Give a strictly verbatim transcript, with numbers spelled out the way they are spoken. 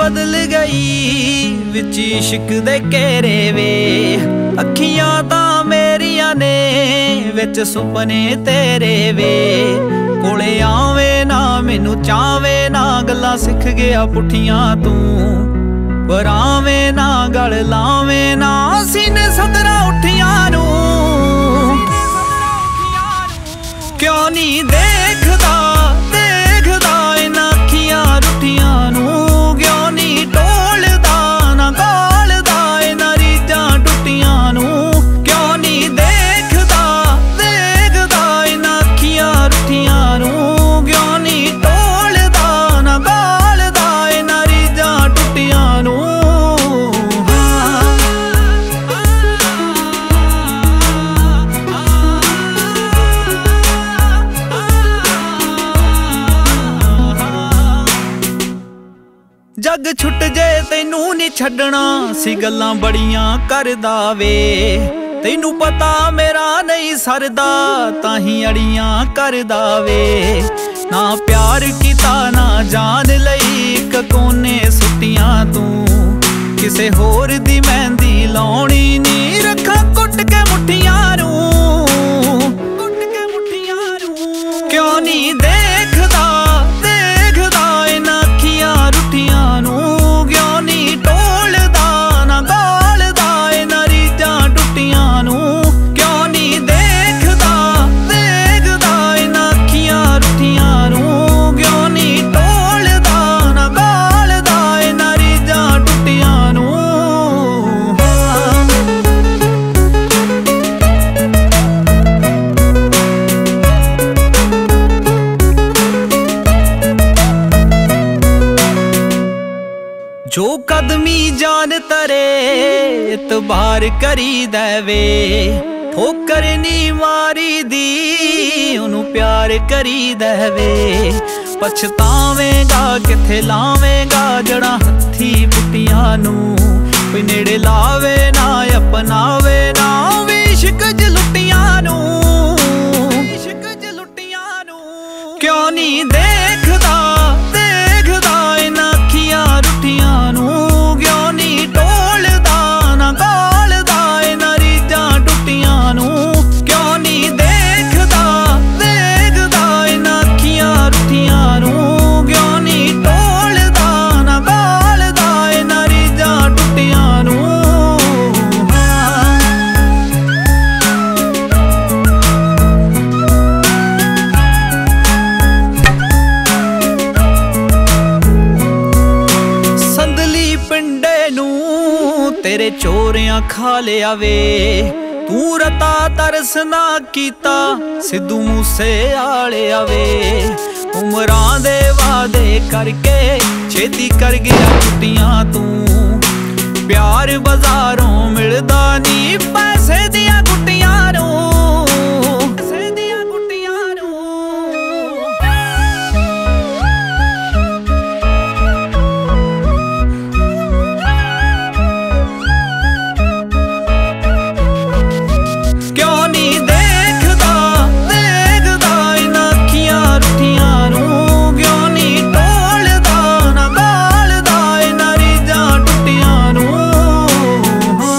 बदल गई विच इश्क दे घेरे वे। अखियां तां मेरियां ने विच सुपने तेरे वे। कोले आवे ना मैनू चावे ना गल्लां सिख गया पुठियां तू। पर आवे ना गल लावे ना सीने सदरा उठियां नू। क्यों नहीं देखदा देखदा इन्हां अखियां रुठियां नू। क्यों नहीं टोलदा ना गलदा इन्हां रीझां टुटियां नू। क्यों नहीं देखदा देखदा इन्हां अखियां रुठियां नू। क्यों नहीं टोलदा ना गलदा इन्हां रीझां टुटियां नू। जग छुट जे तैनू नहीं छड्डना सी गल्लां बड़ियां करदा वे। तैनू पता मेरा नहीं सरदा ताही अड़ियां करदा वे। ना प्यार कीता ना जान लई इक कोने सुटियां तू। किसे होर दी मेहंदी लाउणी नी रखा कुट के मुठियां नू। कुट के मुठियां नू। क्यों नहीं देखदा देखदा इन्हां अखियां रुठियां नू। क्यों नहीं टोलदा ना गलदा इन्हां रीझां टुटियां नू। क्यों नहीं देखदा देखदा इन्हां अखियां रुठियां नू। क्यों नहीं टोलदा ना गलदा इन्हां रीझां टुटियां नू। जो कदमी जान तरे इतबार करी देवे। ठोकर नी मारी दी उन्हू प्यार करी देवे। पछतावेगा किथे लावेगा जड़ा हथी पुटियां नू। कोई नेड़े लावे ना अपनावे ना इश्क च लुटियां नू। इश्क च लुटियां नू। क्यों नहीं देखदा देखदा इन्हां अखियां रुठियां नू। क्यों नहीं टोलदा ना गलदा इन्हां रीझां टुटियां नू। क्यों नहीं देखदा देखदा इन्हां अखियां रुठियां नू। क्यों नहीं टोलदा ना गलदा इन्हां रीझां टुटियां नू। पिंडे नू तेरे चोरियां खा लिया वे। तू रता तरस ना कीता सिद्धू मूसे आले वे। उमरां दे वादे करके छेती कर गया छुट्टियां तू। प्यार बाजारों मिलदा नी।